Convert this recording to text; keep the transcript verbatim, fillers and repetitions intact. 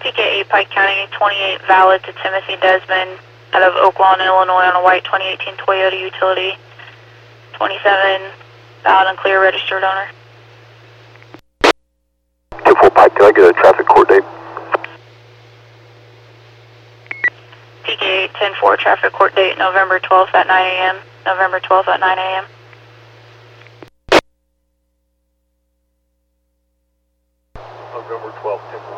T K eight Pike County, twenty-eight valid to Timothy Desmond out of Oak Lawn, Illinois on a white twenty eighteen Toyota Utility. twenty-seven valid and clear, registered owner. ten four Pike, can I get a traffic court date? T K eight ten four traffic court date November twelfth at nine A M November twelfth at nine A M November twelfth, ten four.